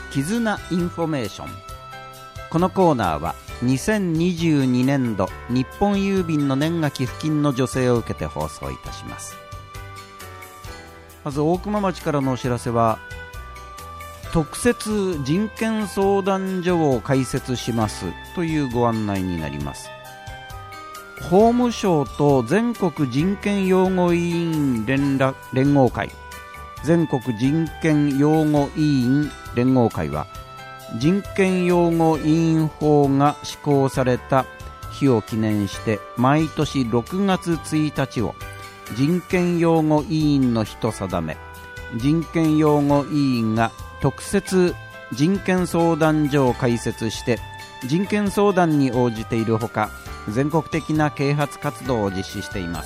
絆インフォメーション。このコーナーは2022年度日本郵便の年賀寄付金の助成を受けて放送いたします。まず大熊町からのお知らせは、特設人権相談所を開設しますというご案内になります。法務省と全国人権擁護委員連合会、全国人権擁護委員連合会は、人権擁護委員法が施行された日を記念して毎年6月1日を人権擁護委員の日と定め、人権擁護委員が特設人権相談所を開設して人権相談に応じているほか、全国的な啓発活動を実施しています。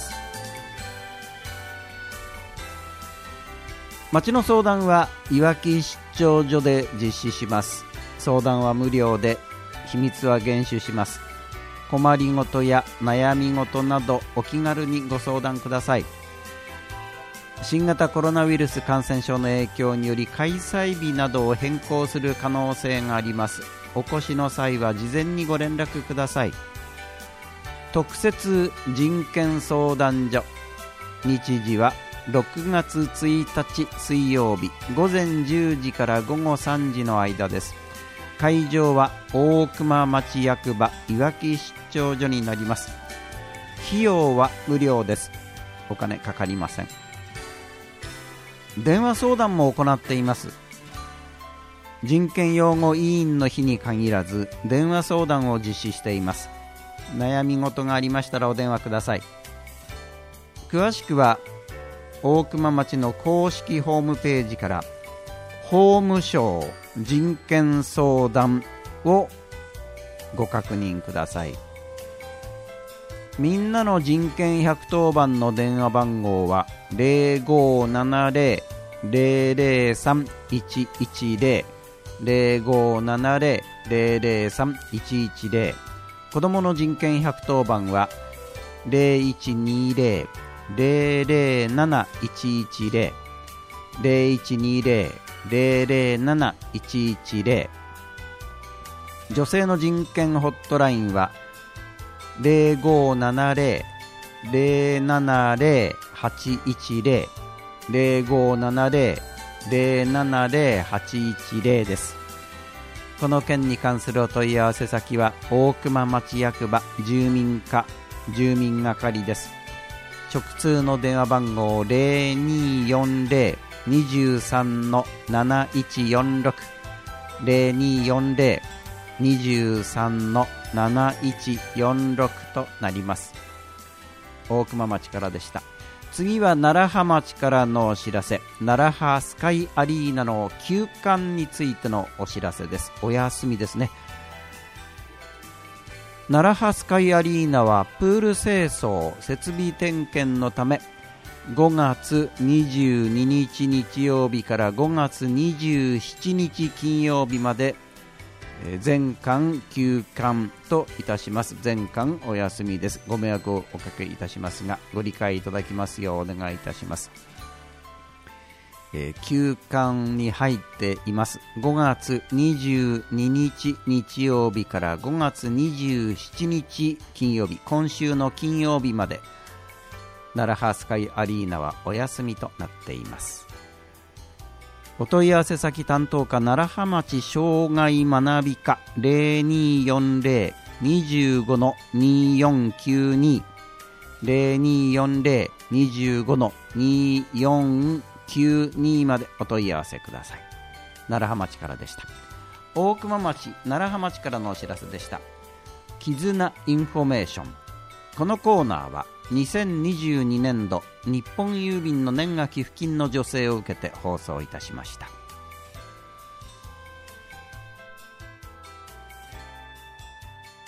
町の相談はいわき出張所で実施します。相談は無料で、秘密は厳守します。困りごとや悩みごとなどお気軽にご相談ください。新型コロナウイルス感染症の影響により開催日などを変更する可能性があります。お越しの際は事前にご連絡ください。特設人権相談所、日時は6月1日水曜日午前10時から午後3時の間です。会場は大熊町役場いわき出張所になります。費用は無料です。お金かかりません。電話相談も行っています。人権擁護委員の日に限らず電話相談を実施しています。悩み事がありましたらお電話ください。詳しくは大熊町の公式ホームページから法務省人権相談をご確認ください。みんなの人権110番の電話番号は 0570-003-110 0570-003-110。子どもの人権110番は 0120-007-110 0120-007-110。女性の人権ホットラインは 0570-070-810 0570-070-810 です。この件に関するお問い合わせ先は大熊町役場住民課住民係です。直通の電話番号 0240-23-7146 0240-23-7146となります。大熊町からでした。次は楢葉町からのお知らせ。楢葉スカイアリーナの休館についてのお知らせです。お休みですね。楢葉スカイアリーナはプール清掃設備点検のため5月22日日曜日から5月27日金曜日まで全館休館といたします。全館お休みです。ご迷惑をおかけいたしますがご理解いただきますようお願いいたします。休館に入っています。5月22日日曜日から5月27日金曜日、今週の金曜日まで楢葉スカイアリーナはお休みとなっています。お問い合わせ先担当課楢葉町障害学び課 0240-25-2492 0240-25-2492までお問い合わせください。楢葉町からでした。大熊町楢葉町からのお知らせでした。絆インフォメーション。このコーナーは2022年度日本郵便の年賀寄付金の助成を受けて放送いたしました。